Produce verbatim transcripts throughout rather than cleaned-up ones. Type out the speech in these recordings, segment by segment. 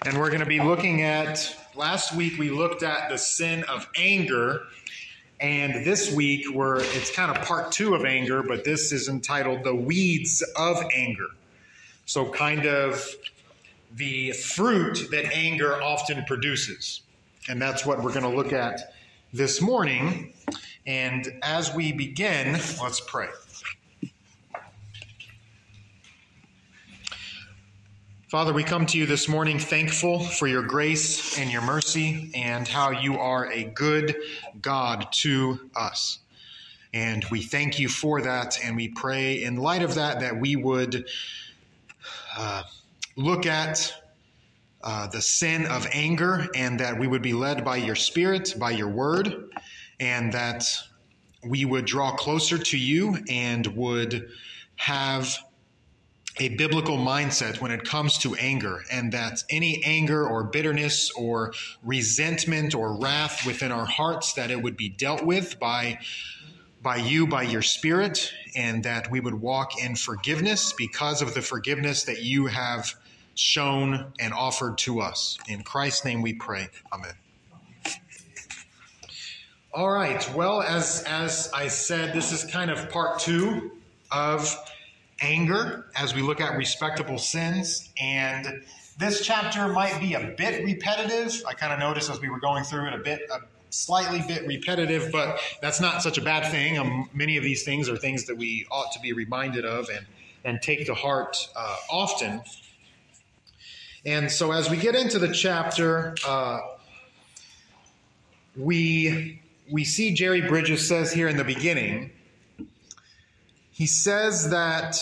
And we're going to be looking at, last week we looked at the sin of anger, and this week we're, it's kind of part two of anger, but this is entitled The Weeds of Anger. So kind of the fruit that anger often produces. And that's what we're going to look at this morning. And as we begin, let's pray. Father, we come to you this morning thankful for your grace and your mercy and how you are a good God to us. And we thank you for that, and we pray in light of that that we would uh, look at uh, the sin of anger, and that we would be led by your Spirit, by your word, and that we would draw closer to you and would have a biblical mindset when it comes to anger, and that any anger or bitterness or resentment or wrath within our hearts, that it would be dealt with by, by you, by your Spirit, and that we would walk in forgiveness because of the forgiveness that you have shown and offered to us. In Christ's name we pray. Amen. All right. Well, as, as I said, this is kind of part two of anger as we look at respectable sins. And this chapter might be a bit repetitive. I kind of noticed as we were going through it a bit, a slightly bit repetitive, but that's not such a bad thing. Um, many of these things are things that we ought to be reminded of and, and take to heart uh, often. And so as we get into the chapter, uh, we, we see Jerry Bridges says here in the beginning, he says that,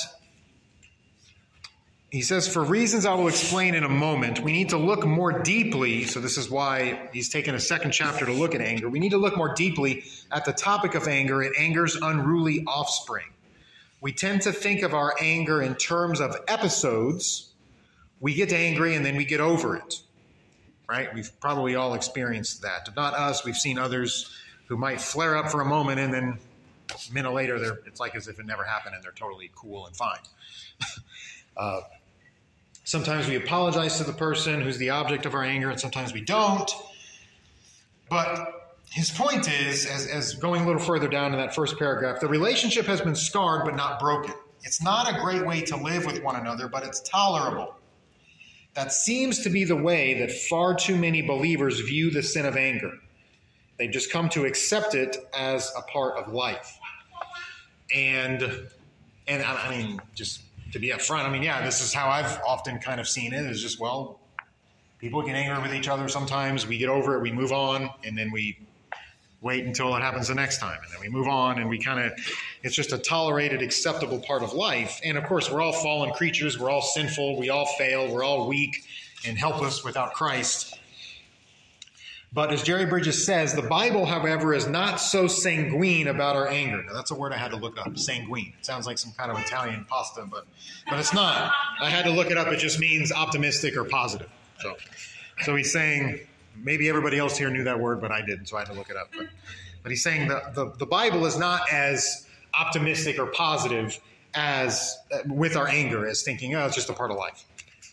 he says, for reasons I will explain in a moment, we need to look more deeply. So this is why he's taken a second chapter to look at anger. We need to look more deeply at the topic of anger and anger's unruly offspring. We tend to think of our anger in terms of episodes. We get angry and then we get over it, right? We've probably all experienced that. If not us, we've seen others who might flare up for a moment and then a minute later, they're, it's like as if it never happened and they're totally cool and fine. uh, sometimes we apologize to the person who's the object of our anger, and sometimes we don't. But his point is, as, as going a little further down in that first paragraph, the relationship has been scarred but not broken. It's not a great way to live with one another, but it's tolerable. That seems to be the way that far too many believers view the sin of anger. They've just come to accept it as a part of life. And, and I mean, just to be upfront, I mean, yeah, this is how I've often kind of seen it, is just, well, people get angry with each other sometimes. We get over it, we move on, and then we wait until it happens the next time. And then we move on, and we kind of, it's just a tolerated, acceptable part of life. And of course, we're all fallen creatures. We're all sinful. We all fail. We're all weak and helpless without Christ. But as Jerry Bridges says, the Bible, however, is not so sanguine about our anger. Now, that's a word I had to look up, sanguine. It sounds like some kind of Italian pasta, but, but it's not. I had to look it up. It just means optimistic or positive. So, so he's saying, maybe everybody else here knew that word, but I didn't, so I had to look it up. But, but he's saying the, the, the Bible is not as optimistic or positive as uh, with our anger as thinking, oh, it's just a part of life.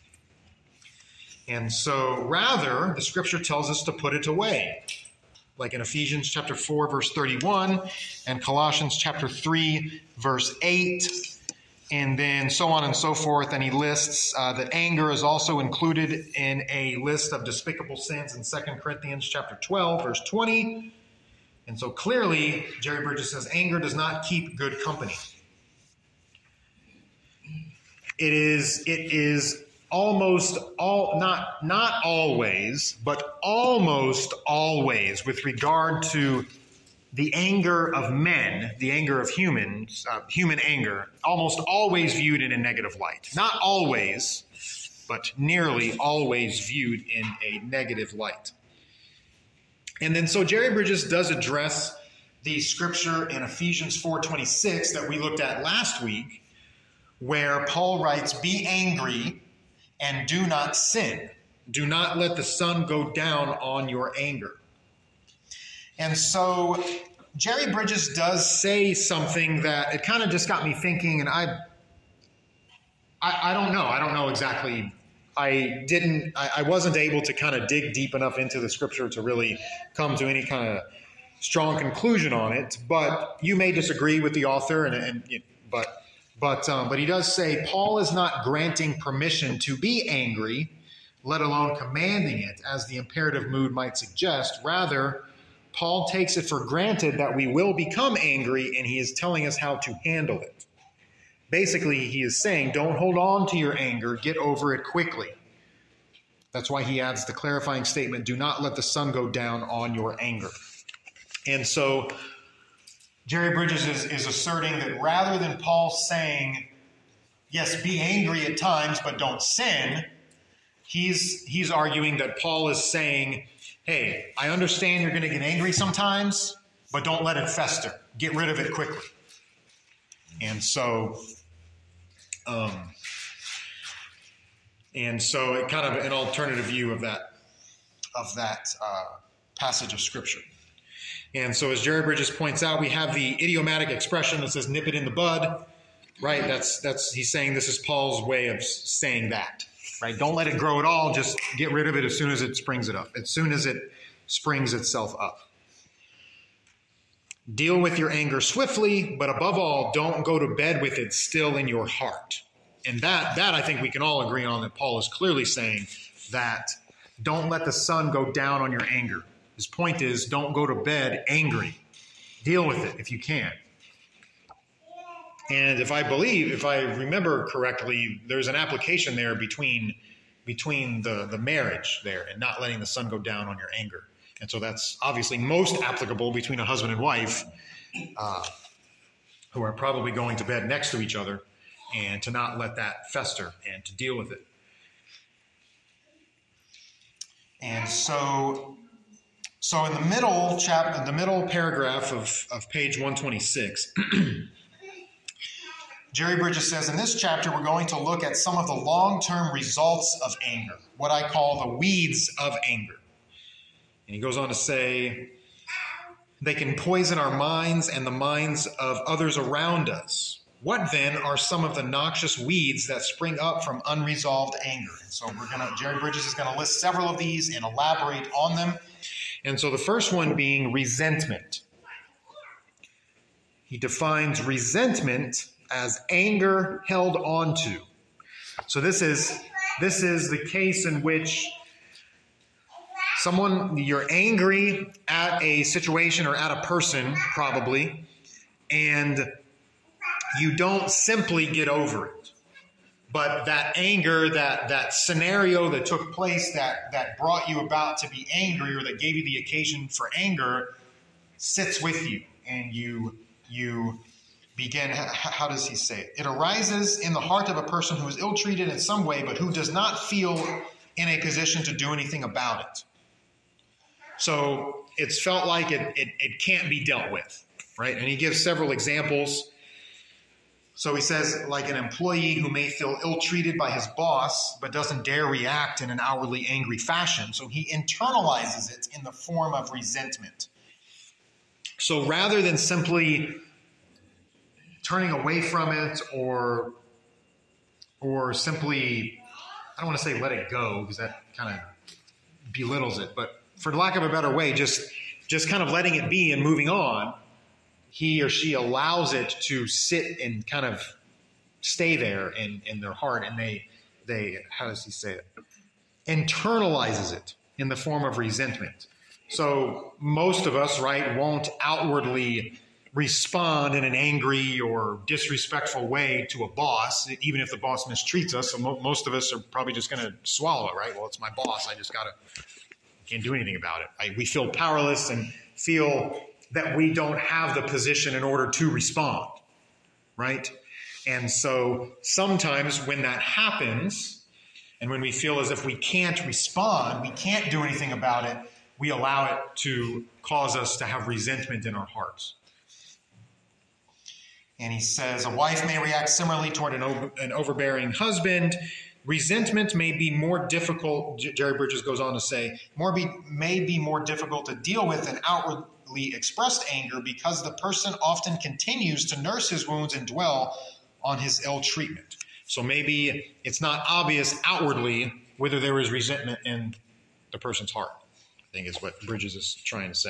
And so rather, the scripture tells us to put it away, like in Ephesians chapter four, verse thirty-one, and Colossians chapter three, verse eight, and then so on and so forth. And he lists uh, that anger is also included in a list of despicable sins in Second Corinthians chapter twelve, verse twenty. And so clearly, Jerry Bridges says, anger does not keep good company. It is, it is almost all, not, not always, but almost always with regard to the anger of men, the anger of humans, uh, human anger, almost always viewed in a negative light. Not always, but nearly always viewed in a negative light. And then so Jerry Bridges does address the scripture in Ephesians four twenty-six that we looked at last week, where Paul writes, "Be angry and do not sin. Do not let the sun go down on your anger." And so Jerry Bridges does say something that it kind of just got me thinking, and I, I, I don't know. I don't know exactly I didn't, I, I wasn't able to kind of dig deep enough into the scripture to really come to any kind of strong conclusion on it. But you may disagree with the author, and, and but but um, but he does say Paul is not granting permission to be angry, let alone commanding it, as the imperative mood might suggest. Rather, Paul takes it for granted that we will become angry, and he is telling us how to handle it. Basically, he is saying, don't hold on to your anger, get over it quickly. That's why he adds the clarifying statement, do not let the sun go down on your anger. And so Jerry Bridges is, is asserting that rather than Paul saying, yes, be angry at times, but don't sin, he's, he's arguing that Paul is saying, hey, I understand you're going to get angry sometimes, but don't let it fester. Get rid of it quickly. And so, um, and so it kind of an alternative view of that, of that uh, passage of Scripture. And so as Jerry Bridges points out, we have the idiomatic expression that says nip it in the bud, right? That's, that's, he's saying this is Paul's way of saying that, right? Don't let it grow at all. Just get rid of it as soon as it springs it up, as soon as it springs itself up. Deal with your anger swiftly, but above all, don't go to bed with it still in your heart. And that, that I think we can all agree on, that Paul is clearly saying that don't let the sun go down on your anger. His point is, don't go to bed angry. Deal with it if you can. And if I believe, if I remember correctly, there's an application there between, between the, the marriage there and not letting the sun go down on your anger. And so that's obviously most applicable between a husband and wife uh, who are probably going to bed next to each other, and to not let that fester and to deal with it. And so, so in the middle chapter, the middle paragraph of, of page one twenty-six, Jerry Bridges says, in this chapter, we're going to look at some of the long-term results of anger, what I call the weeds of anger. And he goes on to say, they can poison our minds and the minds of others around us. What then are some of the noxious weeds that spring up from unresolved anger? And so we're going to, Jerry Bridges is going to list several of these and elaborate on them. And so the first one being resentment. He defines resentment as anger held onto. So this is, this is the case in which someone, you're angry at a situation or at a person, probably, and you don't simply get over it. But that anger, that, that scenario that took place that, that brought you about to be angry, or that gave you the occasion for anger, sits with you, and you, you begin, how does he say it? It arises in the heart of a person who is ill-treated in some way, but who does not feel in a position to do anything about it. So it's felt like it, it, it can't be dealt with, right? And he gives several examples. So he says, like an employee who may feel ill-treated by his boss, but doesn't dare react in an outwardly angry fashion. So he internalizes it in the form of resentment. So rather than simply turning away from it, or, or simply, I don't want to say let it go, because that kind of belittles it, but for lack of a better way, just, just kind of letting it be and moving on, he or she allows it to sit and kind of stay there in, in their heart, and they, they, how does he say it? Internalizes it in the form of resentment. So most of us, right, won't outwardly respond in an angry or disrespectful way to a boss, even if the boss mistreats us. So mo- most of us are probably just going to swallow it, right? Well, it's my boss. I just got to, can't do anything about it. I, we feel powerless and feel that we don't have the position in order to respond, right? And so sometimes when that happens, and when we feel as if we can't respond, we can't do anything about it, we allow it to cause us to have resentment in our hearts. And he says, a wife may react similarly toward an, over, an overbearing husband. Resentment may be more difficult, Jerry Bridges goes on to say, more be, may be more difficult to deal with than outwardly expressed anger, because the person often continues to nurse his wounds and dwell on his ill treatment. So maybe it's not obvious outwardly whether there is resentment in the person's heart, I think is what Bridges is trying to say.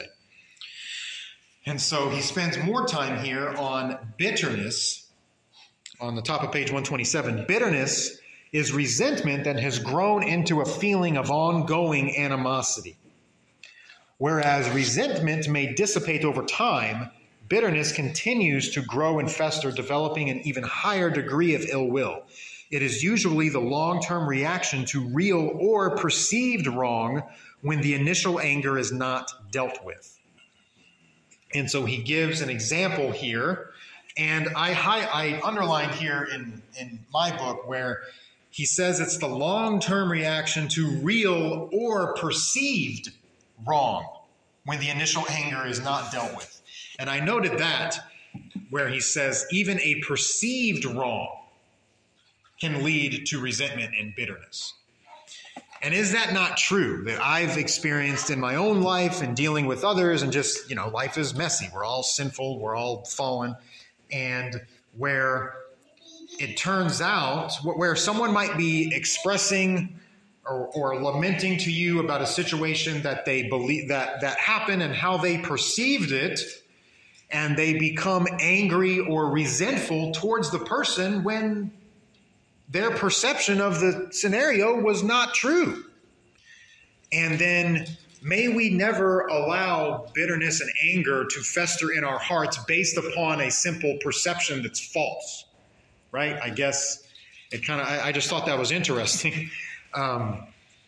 And so he spends more time here on bitterness on the top of page one twenty-seven. Bitterness is resentment that has grown into a feeling of ongoing animosity. Whereas resentment may dissipate over time, bitterness continues to grow and fester, developing an even higher degree of ill will. It is usually the long-term reaction to real or perceived wrong when the initial anger is not dealt with. And so he gives an example here, and I, I underlined here in, in my book where he says it's the long-term reaction to real or perceived wrong when the initial anger is not dealt with. And I noted that where he says even a perceived wrong can lead to resentment and bitterness. And is that not true that I've experienced in my own life and dealing with others, and just, you know, life is messy. We're all sinful. We're all fallen. And where it turns out, where someone might be expressing or, or lamenting to you about a situation that they believe that, that happened and how they perceived it, and they become angry or resentful towards the person when their perception of the scenario was not true. And then may we never allow bitterness and anger to fester in our hearts based upon a simple perception that's false, right? I guess it kind of, I, I just thought that was interesting um,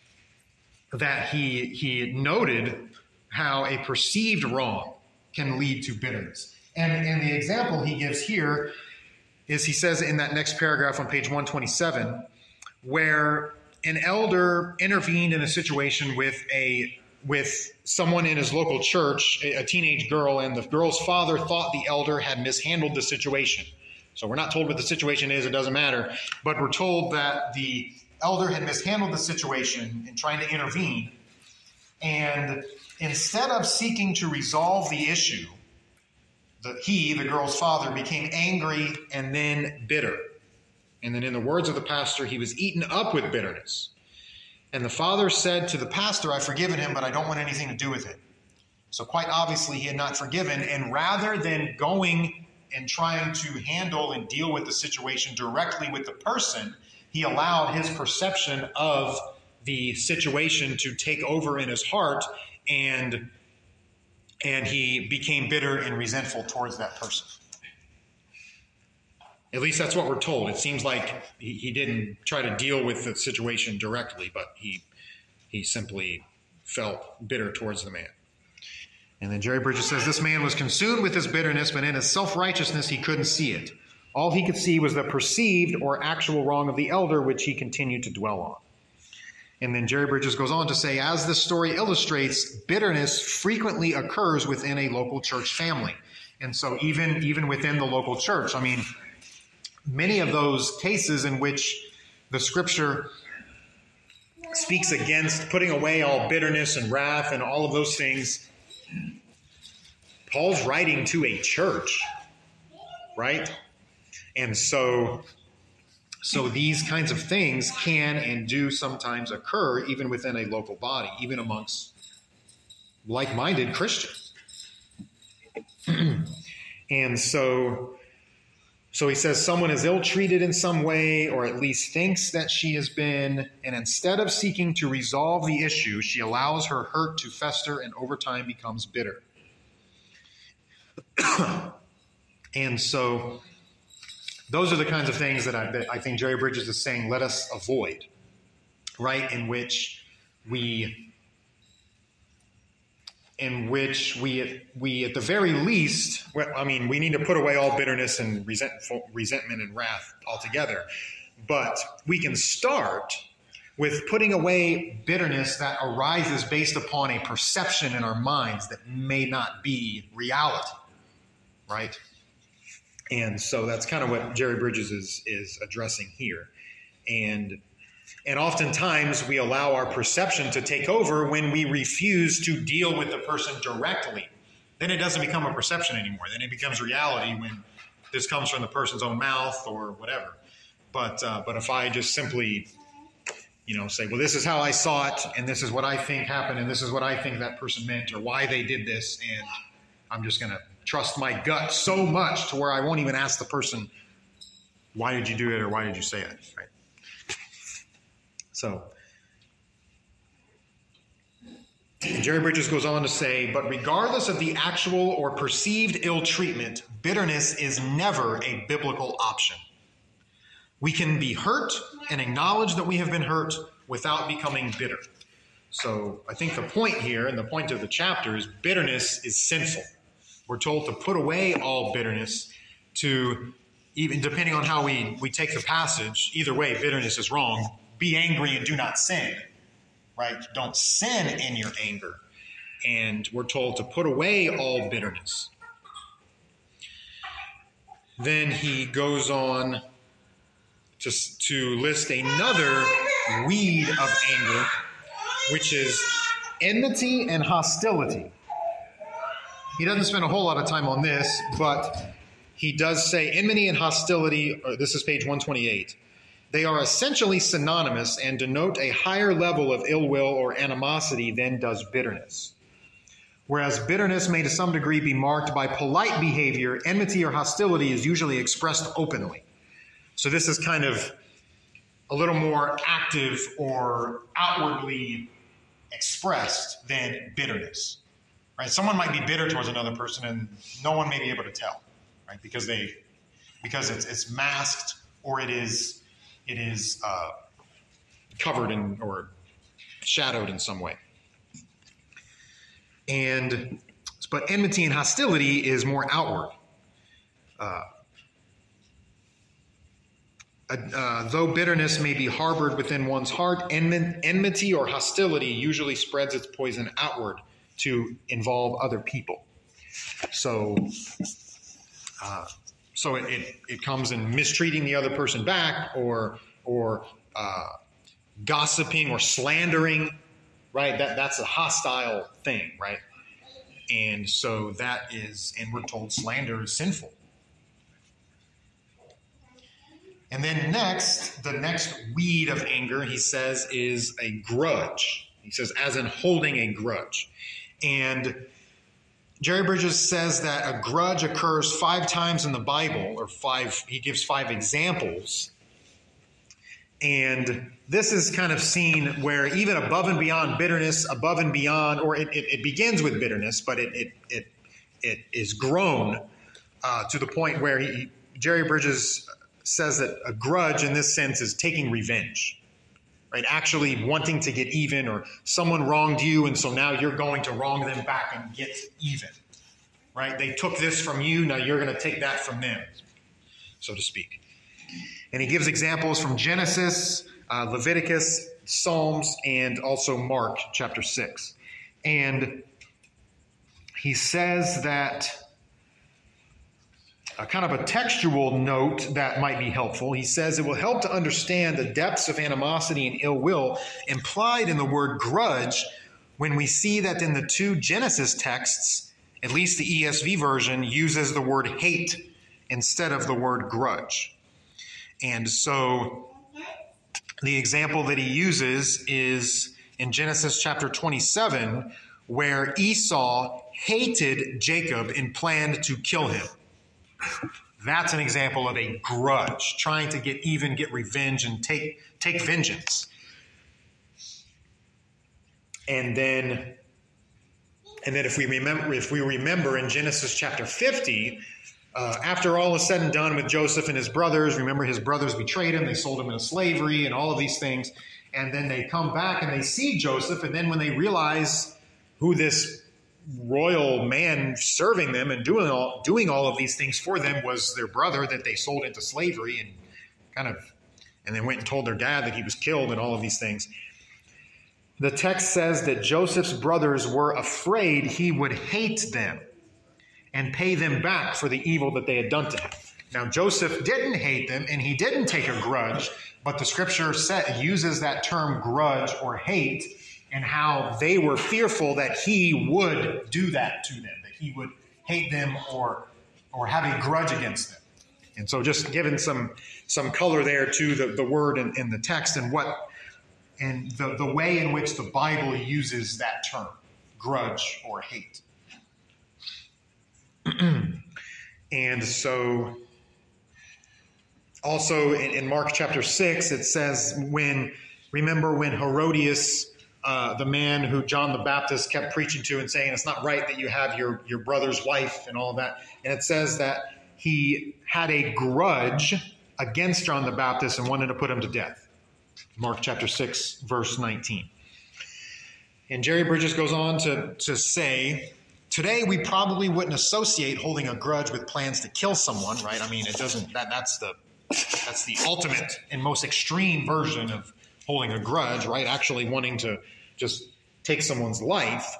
that he, he noted how a perceived wrong can lead to bitterness. And, and the example he gives here is he says in that next paragraph on page one twenty-seven, where an elder intervened in a situation with a with someone in his local church, a, a teenage girl, and the girl's father thought the elder had mishandled the situation. So we're not told what the situation is, it doesn't matter, but we're told that the elder had mishandled the situation in trying to intervene, and instead of seeking to resolve the issue, The, he, the girl's father, became angry and then bitter. And then in the words of the pastor, he was eaten up with bitterness. And the father said to the pastor, I've forgiven him, but I don't want anything to do with it. So quite obviously he had not forgiven. And rather than going and trying to handle and deal with the situation directly with the person, he allowed his perception of the situation to take over in his heart, and And he became bitter and resentful towards that person. At least that's what we're told. It seems like he, he didn't try to deal with the situation directly, but he he simply felt bitter towards the man. And then Jerry Bridges says, this man was consumed with his bitterness, but in his self-righteousness he couldn't see it. All he could see was the perceived or actual wrong of the elder, which he continued to dwell on. And then Jerry Bridges goes on to say, as this story illustrates, bitterness frequently occurs within a local church family. And so even, even within the local church, I mean, many of those cases in which the scripture speaks against putting away all bitterness and wrath and all of those things, Paul's writing to a church, right? And so... So these kinds of things can and do sometimes occur even within a local body, even amongst like-minded Christians. And so, so he says someone is ill-treated in some way, or at least thinks that she has been, and instead of seeking to resolve the issue, she allows her hurt to fester and over time becomes bitter. And so... those are the kinds of things that I, that I think Jerry Bridges is saying, let us avoid, right? In which we, in which we, we at the very least, well, I mean, we need to put away all bitterness and resentful, resentment and wrath altogether. But we can start with putting away bitterness that arises based upon a perception in our minds that may not be reality, right? And so that's kind of what Jerry Bridges is, is addressing here. And, and oftentimes we allow our perception to take over when we refuse to deal with the person directly. Then it doesn't become a perception anymore. Then it becomes reality when this comes from the person's own mouth or whatever. But, uh, but if I just simply, you know, say, well, this is how I saw it, and this is what I think happened, and this is what I think that person meant, or why they did this, and I'm just going to trust my gut so much to where I won't even ask the person, why did you do it, or why did you say it, right? So, Jerry Bridges goes on to say, but regardless of the actual or perceived ill treatment, bitterness is never a biblical option. We can be hurt and acknowledge that we have been hurt without becoming bitter. So I think the point here, and the point of the chapter, is bitterness is sinful. We're told to put away all bitterness, to, even depending on how we, we take the passage, either way, bitterness is wrong. Be angry and do not sin, right? Don't sin in your anger. And we're told to put away all bitterness. Then he goes on to, to list another weed of anger, which is enmity and hostility. He doesn't spend a whole lot of time on this, but he does say enmity and hostility, or this is page one twenty-eight. They are essentially synonymous and denote a higher level of ill will or animosity than does bitterness. Whereas bitterness may to some degree be marked by polite behavior, enmity or hostility is usually expressed openly. So this is kind of a little more active or outwardly expressed than bitterness, right? Someone might be bitter towards another person and no one may be able to tell, right? Because they, because it's, it's masked, or it is, it is uh, covered in or shadowed in some way. And, but enmity and hostility is more outward. Uh, Uh, though bitterness may be harbored within one's heart, enmity or hostility usually spreads its poison outward to involve other people. So, uh, so it, it, it comes in mistreating the other person back, or or uh, gossiping or slandering, right? That that's a hostile thing, right? And so that is, and we're told slander is sinful. And then next, the next weed of anger, he says, is a grudge. He says, as in holding a grudge. And Jerry Bridges says that a grudge occurs five times in the Bible, or five, he gives five examples. And this is kind of seen where even above and beyond bitterness, above and beyond, or it, it, it begins with bitterness, but it it it, it is grown uh, to the point where he, Jerry Bridges says that a grudge in this sense is taking revenge, right? Actually wanting to get even, or someone wronged you, and so now you're going to wrong them back and get even, right? They took this from you, now you're going to take that from them, so to speak. And he gives examples from Genesis, uh, Leviticus, Psalms, and also Mark chapter six. And he says that a kind of a textual note that might be helpful. He says it will help to understand the depths of animosity and ill will implied in the word grudge when we see that in the two Genesis texts, at least the E S V version uses the word hate instead of the word grudge. And so the example that he uses is in Genesis chapter twenty-seven, where Esau hated Jacob and planned to kill him. That's an example of a grudge, trying to get even, get revenge, and take take vengeance. And then, and then if we remember, if we remember in Genesis chapter fifty, uh, after all is said and done with Joseph and his brothers, remember his brothers betrayed him, they sold him into slavery, and all of these things. And then they come back and they see Joseph, and then when they realize who this royal man serving them and doing all doing all of these things for them was their brother that they sold into slavery, and kind of, and they went and told their dad that he was killed and all of these things. The text says that Joseph's brothers were afraid he would hate them and pay them back for the evil that they had done to him. Now, Joseph didn't hate them and he didn't take a grudge, but the scripture set, uses that term grudge or hate, and how they were fearful that he would do that to them, that he would hate them or or have a grudge against them. And so just giving some some color there to the, the word in, in the text and what and the, the way in which the Bible uses that term, grudge or hate. And so also in, in Mark chapter six, it says, when, remember when Herodias, uh, the man who John the Baptist kept preaching to and saying, it's not right that you have your, your brother's wife and all that. And it says that he had a grudge against John the Baptist and wanted to put him to death. Mark chapter six, verse nineteen. And Jerry Bridges goes on to, to say, today we probably wouldn't associate holding a grudge with plans to kill someone, right? I mean, it doesn't, that, that's the, that's the ultimate and most extreme version of holding a grudge, right? Actually wanting to just take someone's life.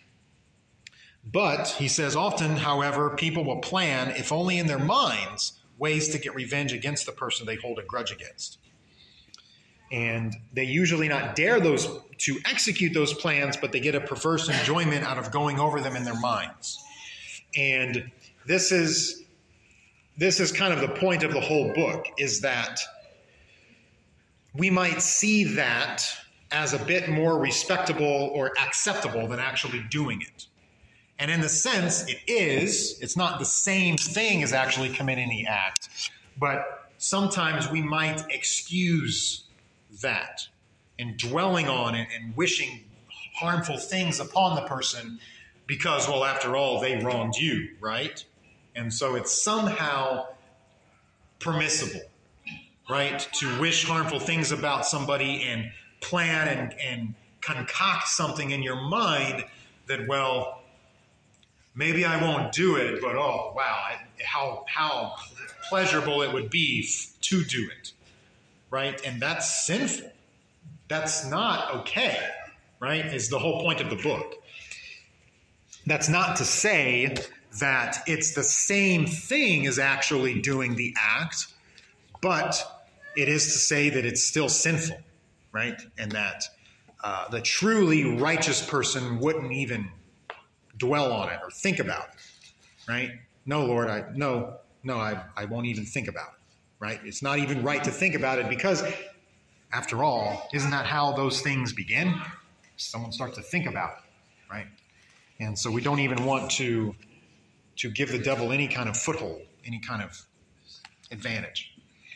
But he says often, however, people will plan, if only in their minds, ways to get revenge against the person they hold a grudge against. And they usually not dare those to execute those plans, but they get a perverse enjoyment out of going over them in their minds. And this is this is kind of the point of the whole book, is that we might see that as a bit more respectable or acceptable than actually doing it. And in the sense, it is. It's not the same thing as actually committing the act, but sometimes we might excuse that and dwelling on it and wishing harmful things upon the person because, well, after all, they wronged you, right? And so it's somehow permissible, right, to wish harmful things about somebody and plan and, and concoct something in your mind that, well, maybe I won't do it, but oh, wow, I, how, how pleasurable it would be f- to do it, right? And that's sinful. That's not okay, right, is the whole point of the book. That's not to say that it's the same thing as actually doing the act, but it is to say that it's still sinful, right? And that uh, the truly righteous person wouldn't even dwell on it or think about it, right? No, Lord, I no, no, I, I won't even think about it, right? It's not even right to think about it because, after all, isn't that how those things begin? Someone starts to think about it, right? And so we don't even want to, to give the devil any kind of foothold, any kind of advantage.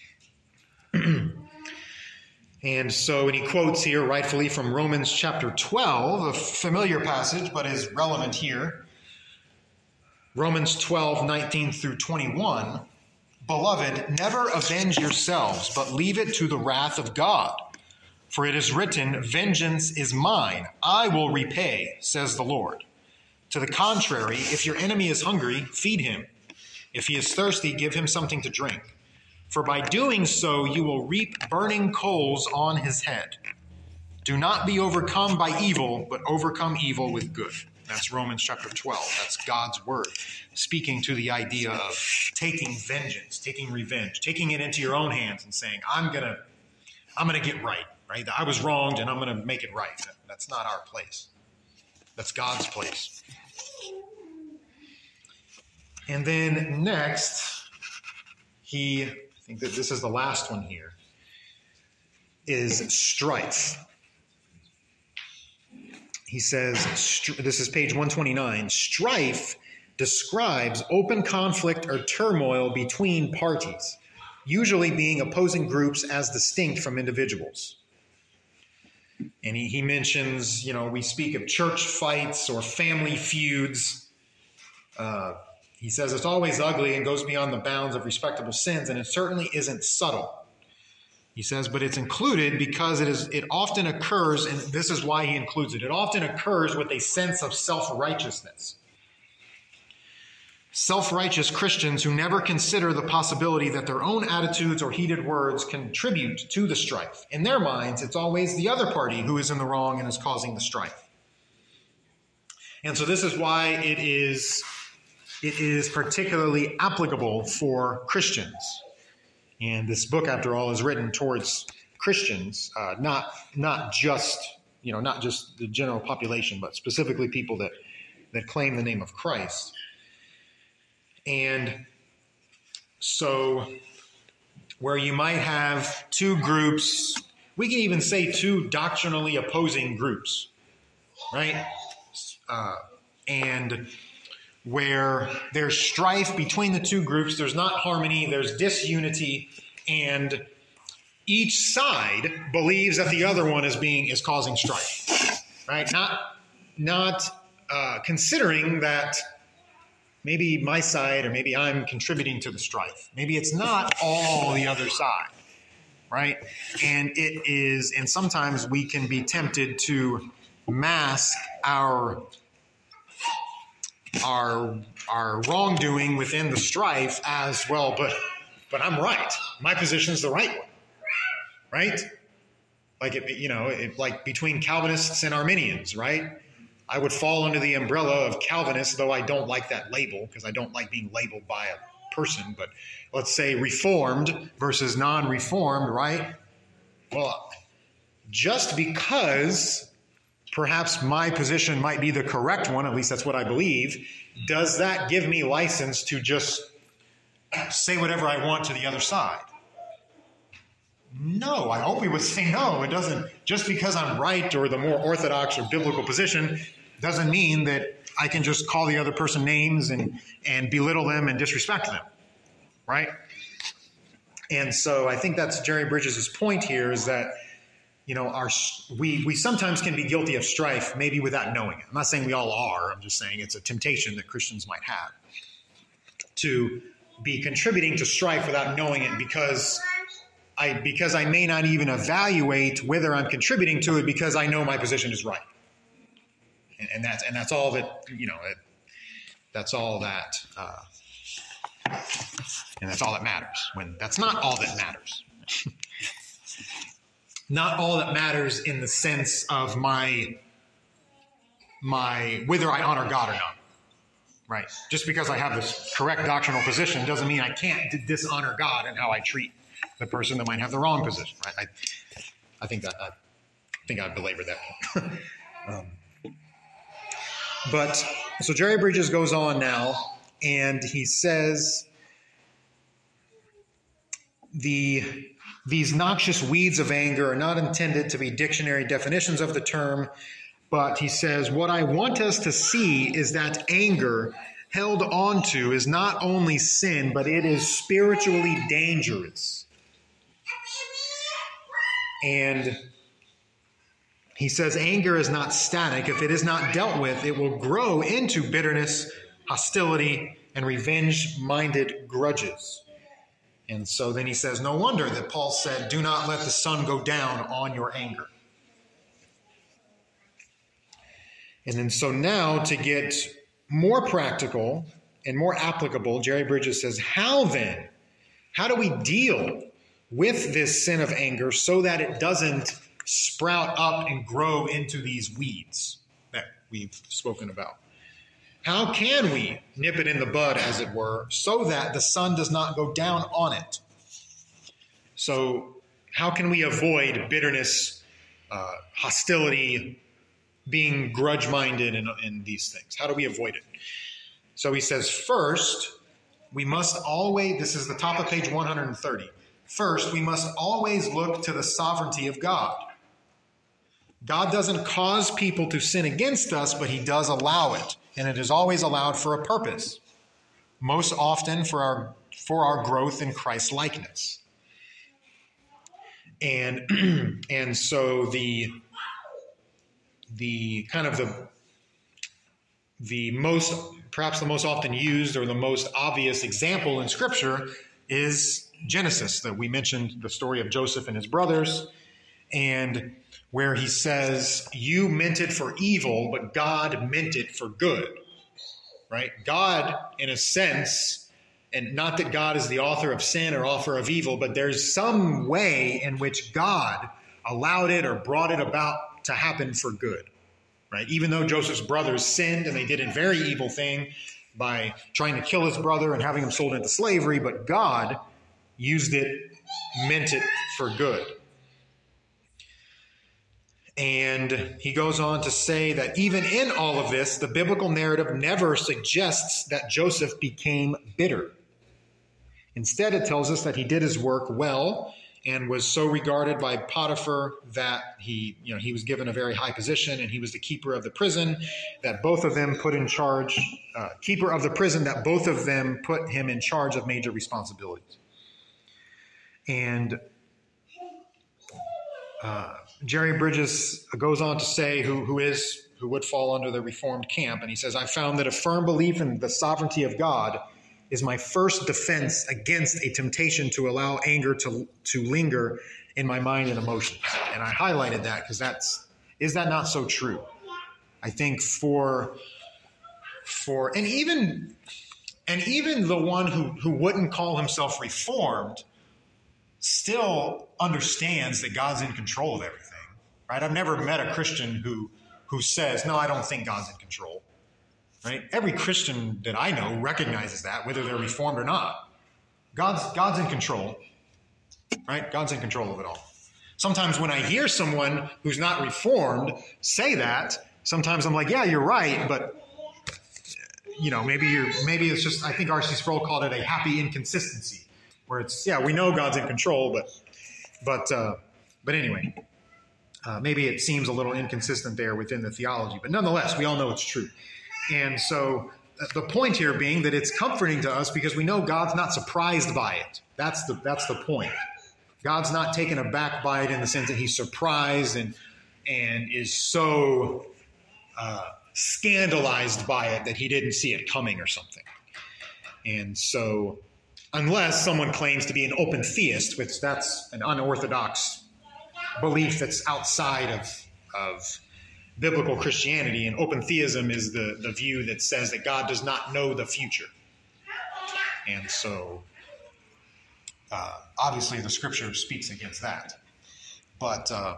And so, and he quotes here rightfully from Romans chapter twelve, a familiar passage, but is relevant here. Romans twelve, nineteen through twenty-one. Beloved, never avenge yourselves, but leave it to the wrath of God. For it is written, vengeance is mine, I will repay, says the Lord. To the contrary, if your enemy is hungry, feed him. If he is thirsty, give him something to drink. For by doing so, you will reap burning coals on his head. Do not be overcome by evil, but overcome evil with good. That's Romans chapter twelve. That's God's word, speaking to the idea of taking vengeance, taking revenge, taking it into your own hands and saying, I'm going to I'm going to get right, right? I was wronged and I'm going to make it right. That's not our place. That's God's place. And then next, he, I think that this is the last one here, is strife. He says, this is page one twenty-nine, strife describes open conflict or turmoil between parties, usually being opposing groups as distinct from individuals. And he, he mentions, you know, we speak of church fights or family feuds. Uh, he says it's always ugly and goes beyond the bounds of respectable sins, and it certainly isn't subtle. He says, but it's included because it is. It often occurs, and this is why he includes it, it often occurs with a sense of self-righteousness. Self-righteous Christians who never consider the possibility that their own attitudes or heated words contribute to the strife. In their minds, it's always the other party who is in the wrong and is causing the strife. And so this is why it is, it is particularly applicable for Christians. And this book, after all, is written towards Christians, uh, not not just you know not just the general population, but specifically people that that claim the name of Christ. And so, where you might have two groups, we can even say two doctrinally opposing groups, right? Uh, and where there's strife between the two groups, there's not harmony, there's disunity, and each side believes that the other one is being is causing strife, right? Not not uh, considering that maybe my side or maybe I'm contributing to the strife. Maybe it's not all the other side, right? And it is, and sometimes we can be tempted to mask our our our wrongdoing within the strife as well, but but I'm right. My position's the right one. Right? Like, it, you know, it, like between Calvinists and Arminians, right? I would fall under the umbrella of Calvinists, though I don't like that label because I don't like being labeled by a person. But let's say Reformed versus non-Reformed, right? Well, just because perhaps my position might be the correct one, at least that's what I believe, does that give me license to just say whatever I want to the other side? No, I hope we would say no. It doesn't, just because I'm right or the more orthodox or biblical position doesn't mean that I can just call the other person names and, and belittle them and disrespect them, right? And so I think that's Jerry Bridges' point here is that, you know, our we we sometimes can be guilty of strife, maybe without knowing it. I'm not saying we all are. I'm just saying it's a temptation that Christians might have to be contributing to strife without knowing it because I, because I may not even evaluate whether I'm contributing to it because I know my position is right. And, and that's and that's all that, you know, it, that's all that, uh, and that's all that matters. When that's not all that matters. Not all that matters in the sense of my, my whether I honor God or not. Right? Just because I have this correct doctrinal position doesn't mean I can't dishonor God in how I treat the person that might have the wrong position, right? I, I think that I think I've belabored that. um, but so Jerry Bridges goes on now, and he says the these noxious weeds of anger are not intended to be dictionary definitions of the term, but he says what I want us to see is that anger held onto is not only sin, but it is spiritually dangerous. And he says anger is not static. If it is not dealt with, it will grow into bitterness, hostility, and revenge-minded grudges. And so then he says, no wonder that Paul said, do not let the sun go down on your anger. And then so now to get more practical and more applicable, Jerry Bridges says, how then? How do we deal with this sin of anger so that it doesn't sprout up and grow into these weeds that we've spoken about? How can we nip it in the bud, as it were, so that the sun does not go down on it? So how can we avoid bitterness, uh, hostility, being grudge-minded in, in these things? How do we avoid it? So he says, first, we must always, this is the top of page one hundred thirty, first, we must always look to the sovereignty of God. God doesn't cause people to sin against us, but he does allow it. And it is always allowed for a purpose, most often for our, for our growth in Christ-likeness. And, and so the, the kind of the, the most, perhaps the most often used or the most obvious example in Scripture is Genesis, that we mentioned the story of Joseph and his brothers, and where he says, you meant it for evil, but God meant it for good, right? God, in a sense, and not that God is the author of sin or author of evil, but there's some way in which God allowed it or brought it about to happen for good, right? Even though Joseph's brothers sinned and they did a very evil thing by trying to kill his brother and having him sold into slavery, but God used it, meant it for good. And he goes on to say that even in all of this, the biblical narrative never suggests that Joseph became bitter. Instead, it tells us that he did his work well and was so regarded by Potiphar that he, you know, he was given a very high position, and he was the keeper of the prison that both of them put in charge, uh, keeper of the prison that both of them put him in charge of major responsibilities. And uh, Jerry Bridges goes on to say, who, who is, who would fall under the Reformed camp, and he says, I found that a firm belief in the sovereignty of God is my first defense against a temptation to allow anger to, to linger in my mind and emotions. And I highlighted that because that's, is that not so true? I think for, for, and even, and even the one who, who wouldn't call himself Reformed still understands that God's in control of everything, right? I've never met a Christian who, who says, no, I don't think God's in control. Right? Every Christian that I know recognizes that, whether they're Reformed or not. God's, God's in control, right? God's in control of it all. Sometimes when I hear someone who's not Reformed say that, sometimes I'm like, yeah, you're right, but you know, maybe you're, maybe it's just, I think R C Sproul called it a happy inconsistency, where it's, yeah, we know God's in control, but, but, uh, but anyway, uh, maybe it seems a little inconsistent there within the theology, but nonetheless, we all know it's true. And so the point here being that it's comforting to us because we know God's not surprised by it. That's the, that's the point. God's not taken aback by it in the sense that he's surprised and, and is so uh, scandalized by it that he didn't see it coming or something. And so unless someone claims to be an open theist, which that's an unorthodox belief that's outside of, of biblical Christianity, and open theism is the, the view that says that God does not know the future. And so, uh, obviously the scripture speaks against that. But, uh,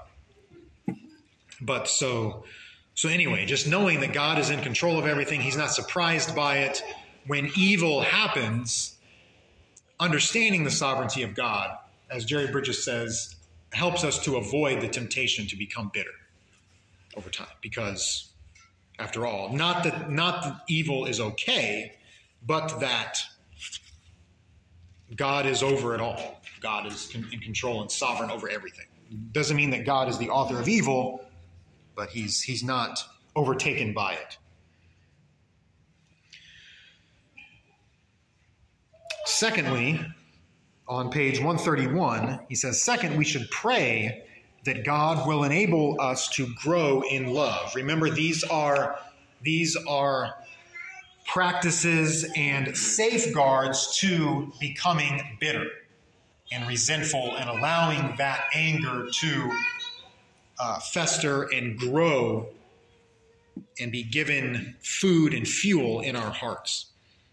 but so, so anyway, just knowing that God is in control of everything, he's not surprised by it. When evil happens, understanding the sovereignty of God, as Jerry Bridges says, helps us to avoid the temptation to become bitter over time, because after all, not that not that evil is okay, but that God is over it all. God is in control and sovereign over everything. Doesn't mean that God is the author of evil, but he's he's not overtaken by it. Secondly, on page one thirty-one, he says, second, we should pray that God will enable us to grow in love. Remember, these are, these are practices and safeguards to becoming bitter and resentful and allowing that anger to uh, fester and grow and be given food and fuel in our hearts.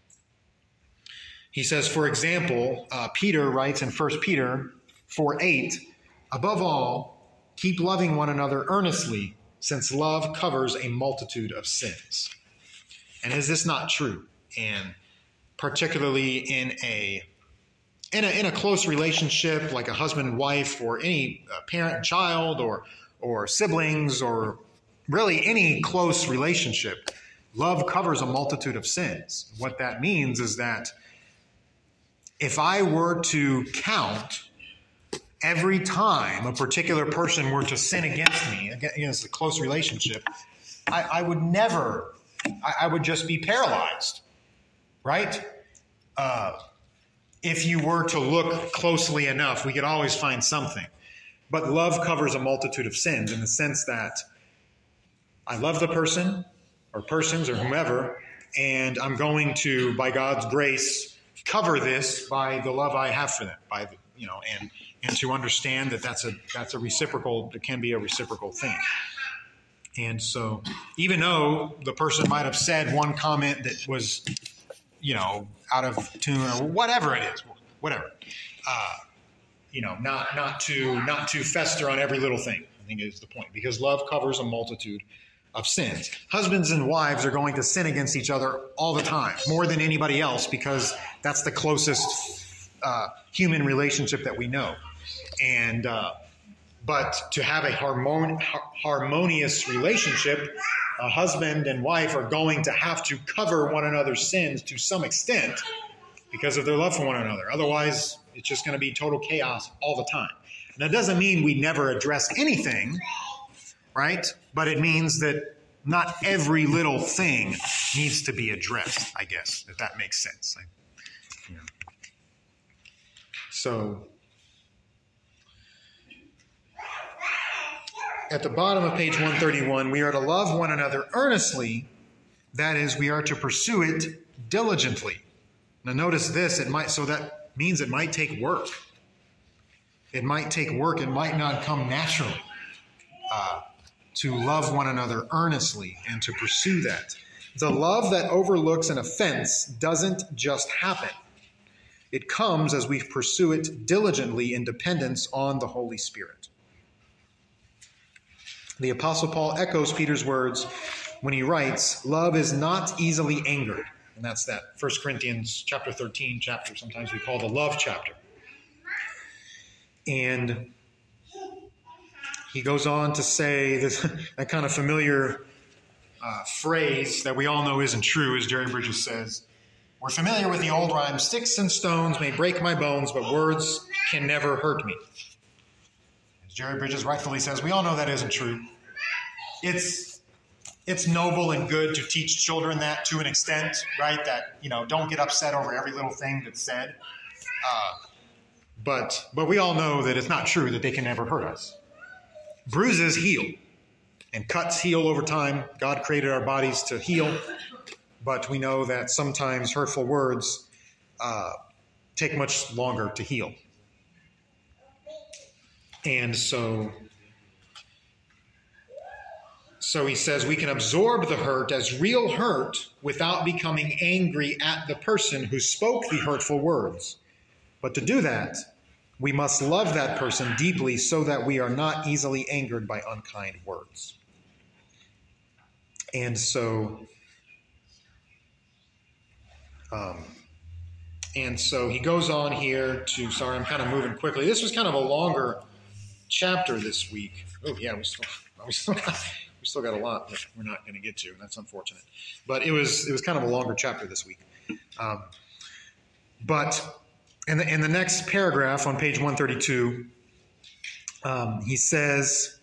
He says, for example, uh, Peter writes in First Peter four eight, above all, keep loving one another earnestly, since love covers a multitude of sins. And is this not true? And particularly in a in a, in a close relationship, like a husband and wife, or any uh, parent and child, or or siblings, or really any close relationship, love covers a multitude of sins. What that means is that if I were to count every time a particular person were to sin against me, against a close relationship, I, I would never, I, I would just be paralyzed, right? Uh, if you were to look closely enough, we could always find something. But love covers a multitude of sins in the sense that I love the person or persons or whomever, and I'm going to, by God's grace, cover this by the love I have for them, by the, you know, and and to understand that that's a that's a reciprocal, it can be a reciprocal thing. And so, even though the person might have said one comment that was, you know, out of tune or whatever it is, whatever, uh, you know, not not to not to fester on every little thing, I think is the point, because love covers a multitude of sins. Husbands and wives are going to sin against each other all the time, more than anybody else, because that's the closest uh, human relationship that we know. And uh, but to have a harmon- harmonious relationship, a husband and wife are going to have to cover one another's sins to some extent because of their love for one another. Otherwise, it's just going to be total chaos all the time. That doesn't mean we never address anything, right? But it means that not every little thing needs to be addressed, I guess, if that makes sense. I, you know. So, at the bottom of page one thirty-one, we are to love one another earnestly. That is, we are to pursue it diligently. Now notice this, it might, so that means it might take work. It might take work. It might not come naturally uh, to love one another earnestly and to pursue that. The love that overlooks an offense doesn't just happen. It comes as we pursue it diligently in dependence on the Holy Spirit. The Apostle Paul echoes Peter's words when he writes, love is not easily angered. And that's that First Corinthians chapter thirteen chapter, sometimes we call the love chapter. And he goes on to say this, that kind of familiar uh, phrase that we all know isn't true, as Jerry Bridges says. We're familiar with the old rhyme, sticks and stones may break my bones, but words can never hurt me. As Jerry Bridges rightfully says, we all know that isn't true. It's it's noble and good to teach children that to an extent, right? That, you know, don't get upset over every little thing that's said. Uh, but but we all know that it's not true that they can never hurt us. Bruises heal, and cuts heal over time. God created our bodies to heal, but we know that sometimes hurtful words uh, take much longer to heal. And so, so he says we can absorb the hurt as real hurt without becoming angry at the person who spoke the hurtful words. But to do that, we must love that person deeply so that we are not easily angered by unkind words. And so, um, and so he goes on here to, sorry, I'm kind of moving quickly. This was kind of a longer chapter this week. Oh yeah, we still, we still, we still got a lot that we're not going to get to. That's unfortunate. But it was, it was kind of a longer chapter this week. Um, but in the, in the next paragraph on page one thirty-two, um, he says,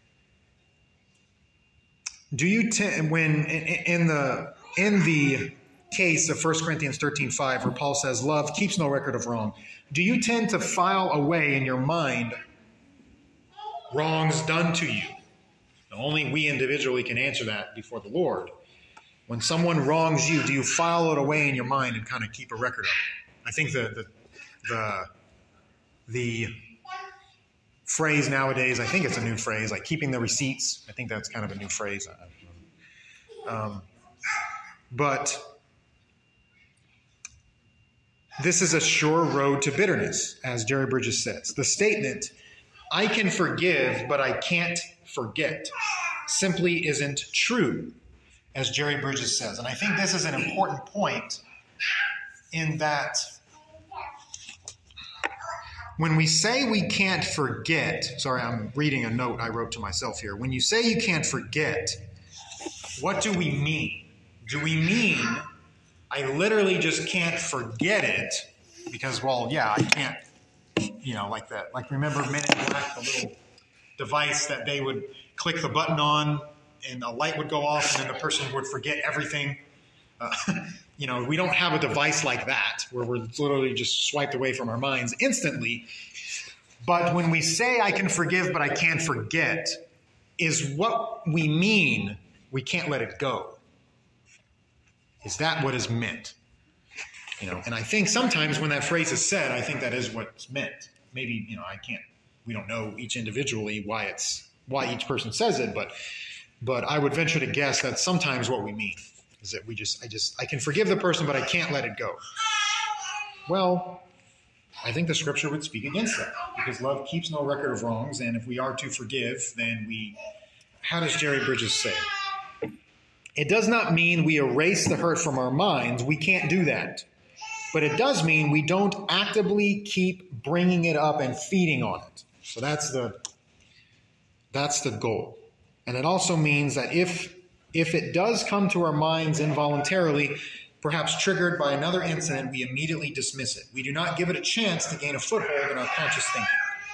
do you tend, when in, in the in the case of First Corinthians thirteen five, where Paul says, love keeps no record of wrong, do you tend to file away in your mind wrongs done to you? Now, only we individually can answer that before the Lord. When someone wrongs you, do you file it away in your mind and kind of keep a record of it? I think the the the, the phrase nowadays, I think it's a new phrase, like keeping the receipts. I think that's kind of a new phrase. Um, but this is a sure road to bitterness, as Jerry Bridges says. The statement, I can forgive, but I can't forget, simply isn't true, as Jerry Bridges says. And I think this is an important point in that when we say we can't forget, sorry, I'm reading a note I wrote to myself here. When you say you can't forget, what do we mean? Do we mean I literally just can't forget it because, well, yeah, I can't, you know, like that. Like, remember Men in Black, the little device that they would click the button on and a light would go off and then the person would forget everything. Uh, you know, we don't have a device like that where we're literally just swiped away from our minds instantly. But when we say I can forgive but I can't forget, is what we mean we can't let it go. Is that what is meant? You know, and I think sometimes when that phrase is said, I think that is what's meant. Maybe, you know, I can't, we don't know each individually why it's, why each person says it, but, but I would venture to guess that's sometimes what we mean. Is that we just, I just, I can forgive the person, but I can't let it go. Well, I think the scripture would speak against that because love keeps no record of wrongs. And if we are to forgive, then we, how does Jerry Bridges say? It does not mean we erase the hurt from our minds. We can't do that. But it does mean we don't actively keep bringing it up and feeding on it. So that's the, that's the goal. And it also means that if If it does come to our minds involuntarily, perhaps triggered by another incident, we immediately dismiss it. We do not give it a chance to gain a foothold in our conscious thinking.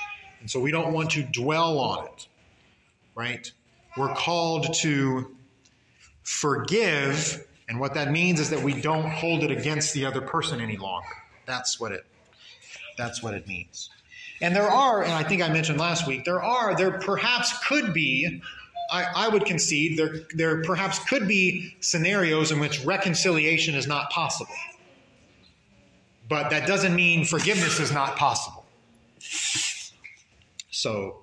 And so we don't want to dwell on it, right? We're called to forgive, and what that means is that we don't hold it against the other person any longer. That's what it, that's what it means. And there are, and I think I mentioned last week, there are, there perhaps could be, I, I would concede, there, there perhaps could be scenarios in which reconciliation is not possible. But that doesn't mean forgiveness is not possible. So,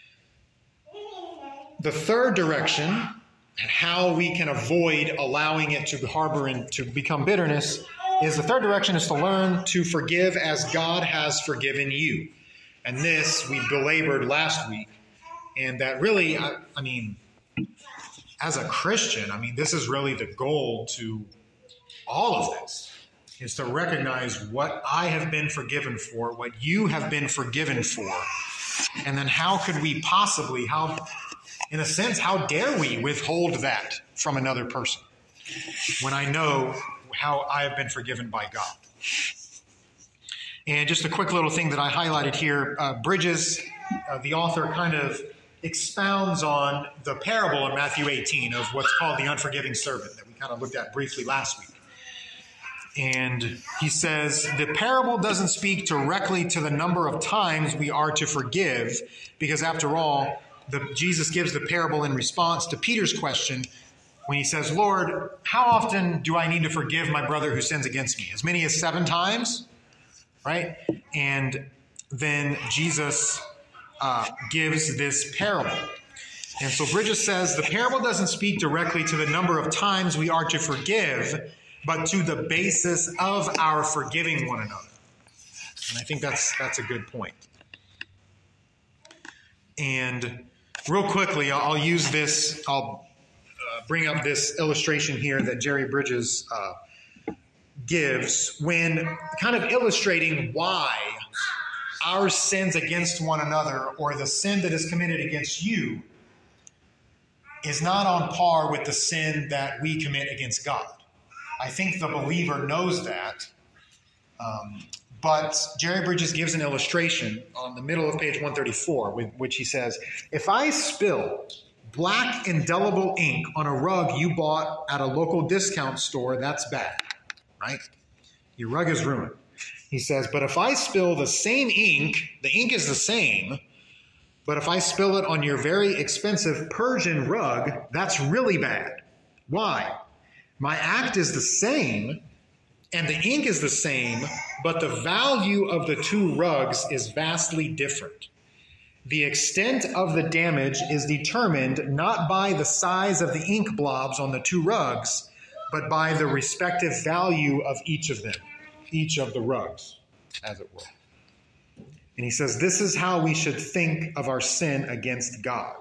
the third direction, and how we can avoid allowing it to harbor and to become bitterness, is the third direction is to learn to forgive as God has forgiven you. And this we belabored last week. And that really, I, I mean, as a Christian, I mean, this is really the goal to all of this, is to recognize what I have been forgiven for, what you have been forgiven for. And then how could we possibly, how, in a sense, how dare we withhold that from another person when I know how I have been forgiven by God? And just a quick little thing that I highlighted here, uh, Bridges, uh, the author, kind of expounds on the parable in Matthew eighteen of what's called the unforgiving servant that we kind of looked at briefly last week. And he says, the parable doesn't speak directly to the number of times we are to forgive, because after all, the, Jesus gives the parable in response to Peter's question when he says, Lord, how often do I need to forgive my brother who sins against me? As many as seven times? Right? And then Jesus uh, gives this parable. And so Bridges says, the parable doesn't speak directly to the number of times we are to forgive, but to the basis of our forgiving one another. And I think that's that's a good point. And real quickly, I'll use this, I'll uh, bring up this illustration here that Jerry Bridges uh, gives when kind of illustrating why our sins against one another, or the sin that is committed against you, is not on par with the sin that we commit against God. I think the believer knows that. Um, but Jerry Bridges gives an illustration on the middle of page one thirty-four, with which he says, if I spill black indelible ink on a rug you bought at a local discount store, that's bad, right? Your rug is ruined. He says, but if I spill the same ink, the ink is the same, but if I spill it on your very expensive Persian rug, that's really bad. Why? My act is the same, and the ink is the same, but the value of the two rugs is vastly different. The extent of the damage is determined not by the size of the ink blobs on the two rugs, but by the respective value of each of them, each of the rugs, as it were. And he says, this is how we should think of our sin against God.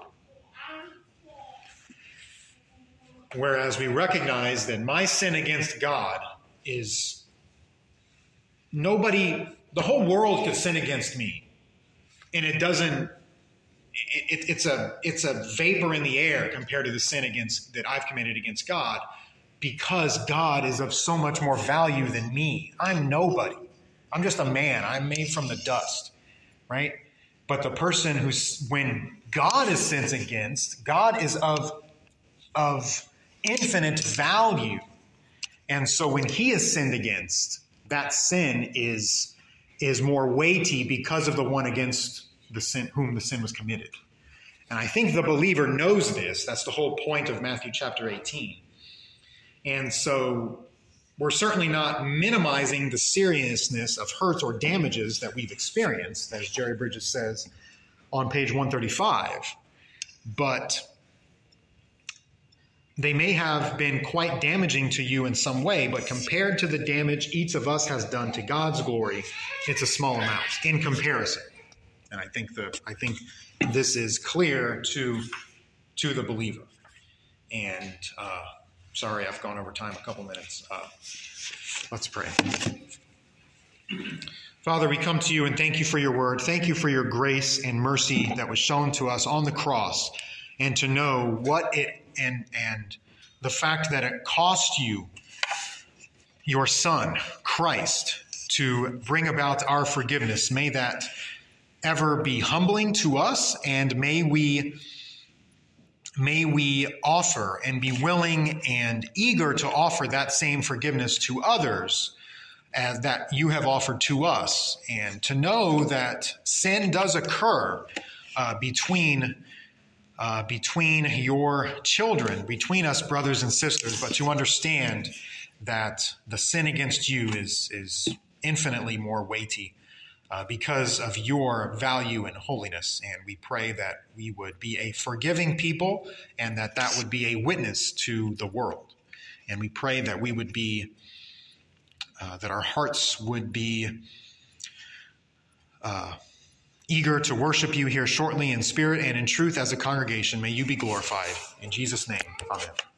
Whereas we recognize that my sin against God is nobody, the whole world could sin against me. And it doesn't, it, it's a it's a vapor in the air compared to the sin against that I've committed against God, because God is of so much more value than me. I'm nobody. I'm just a man. I'm made from the dust, right? But the person who's, when God is sinned against, God is of, of infinite value. And so when he is sinned against, that sin is, is more weighty because of the one against the sin, whom the sin was committed. And I think the believer knows this. That's the whole point of Matthew chapter eighteen. And so we're certainly not minimizing the seriousness of hurts or damages that we've experienced, as Jerry Bridges says on page one thirty-five. But they may have been quite damaging to you in some way, but compared to the damage each of us has done to God's glory, it's a small amount in comparison. And I think the I think this is clear to to the believer. And uh, sorry, I've gone over time a couple minutes. Uh, let's pray. Father, we come to you and thank you for your word. Thank you for your grace and mercy that was shown to us on the cross, and to know what it and and the fact that it cost you your Son, Christ, to bring about our forgiveness. May that ever be humbling to us, and may we may we offer and be willing and eager to offer that same forgiveness to others as that you have offered to us, and to know that sin does occur uh, between uh, between your children, between us brothers and sisters, but to understand that the sin against you is is infinitely more weighty uh, because of your value and holiness. And we pray that we would be a forgiving people, and that that would be a witness to the world. And we pray that we would be Uh, that our hearts would be uh, eager to worship you here shortly in spirit and in truth as a congregation. May you be glorified. In Jesus' name, amen.